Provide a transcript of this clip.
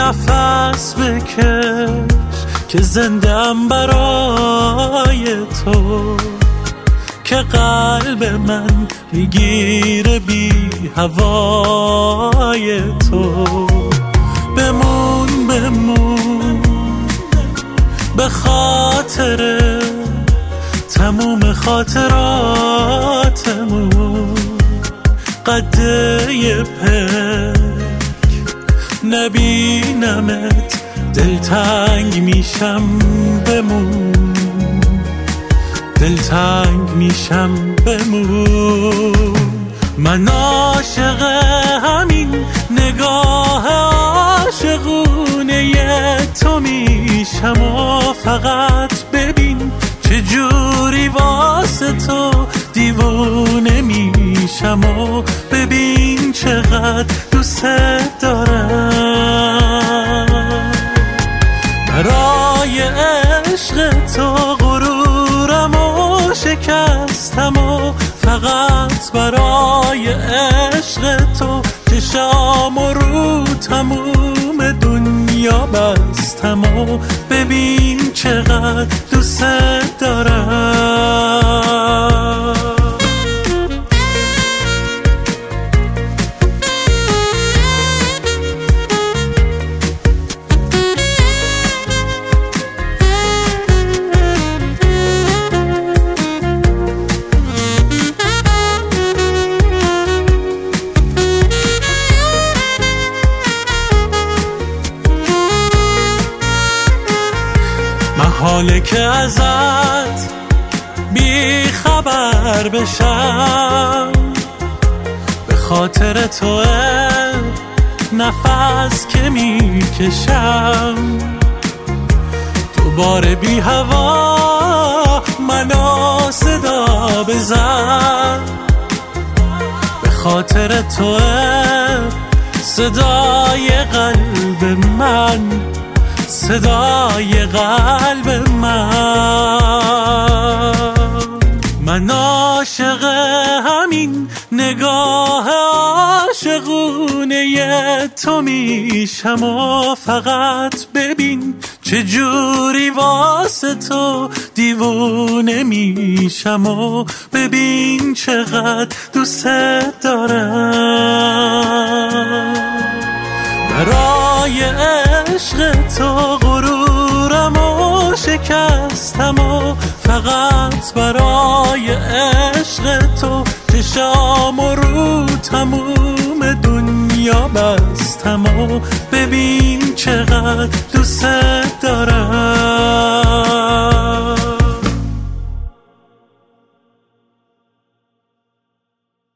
نفس بکش که زندم برای تو، که قلب من میگیره بی هوای تو. بمون بمون به خاطر تموم خاطراتمون، قده پک نبینمت دلتنگ میشم. بمون دلتنگ میشم. بمون. من عاشق همین نگاه عاشقونه تو میشم و فقط ببین چجوری واسه تو دیوونه میشم و ببین چقدر دوست دارم. برای عشق تو غرورم و شکستم و فقط برای عشق تو چشام رو تموم دنیا بستم و ببین چقدر دوست دارم. حاله که ازت بی خبر بشم، به خاطر تو نفس که میکشم. دوباره بی هوا منو صدا بزن، به خاطر تو صدای قلب من، صدای قلب من عاشق همین نگاه عاشقونه تو میشم و فقط ببین چجوری واسه تو دیوونه میشم و ببین چقدر دوست دارم. برای عشق تو غرورم و شکستم و فقط برای عشق تو چشام رو تموم دنیا بستم و ببین چقدر دوست دارم.